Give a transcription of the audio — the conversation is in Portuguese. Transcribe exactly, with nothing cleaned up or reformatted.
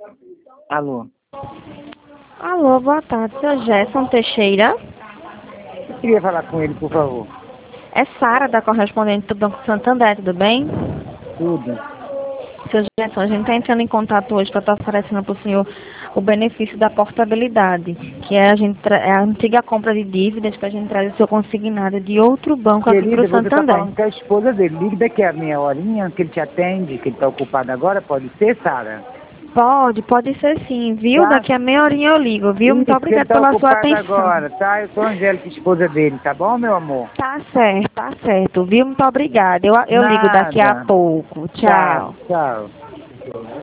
Alô? Alô, boa tarde, seu Gerson Teixeira. Eu queria falar com ele, por favor. É Sara, da correspondente do Banco Santander, tudo bem? Tudo. Seu Gerson, a gente está entrando em contato hoje para estar oferecendo para o senhor o benefício da portabilidade, que é a, gente tra- é a antiga compra de dívidas que a gente traz o seu consignado de outro banco aqui para Querida, o você está Santander. falando com a esposa dele. Ligue daqui a meia horinha, que ele te atende, que ele está ocupado agora. Pode ser, Sara? Pode, pode ser sim, viu? Tá? Daqui a meia horinha eu ligo, viu? Muito Isso, que ele obrigada está pela sua ocupado atenção. agora, tá? Eu sou a Angélica, esposa dele, tá bom, meu amor? Tá certo, tá certo, viu? Muito obrigada. Eu, eu ligo daqui a Nada. pouco. Tá, Tchau. tchau.